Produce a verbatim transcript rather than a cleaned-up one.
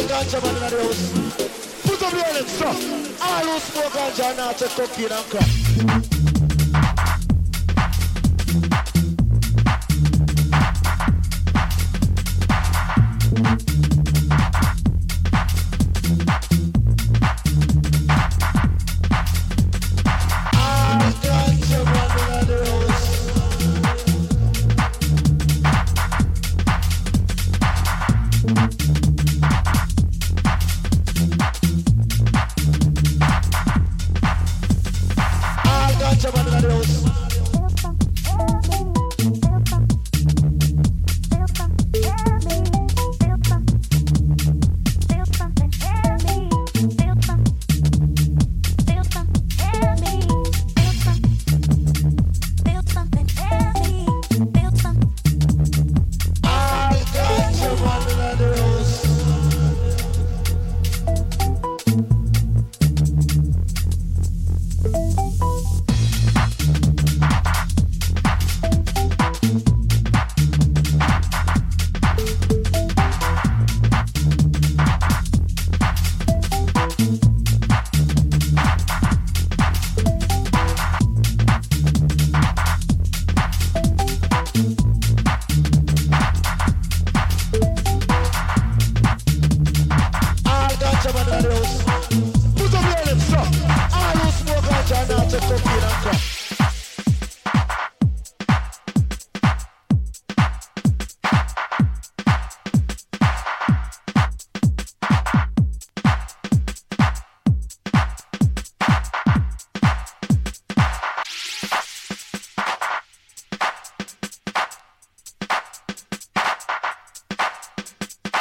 All ganja man in the house. Put up your hands, sir. All who smoke ganja now take cocaine and crack. Thank you.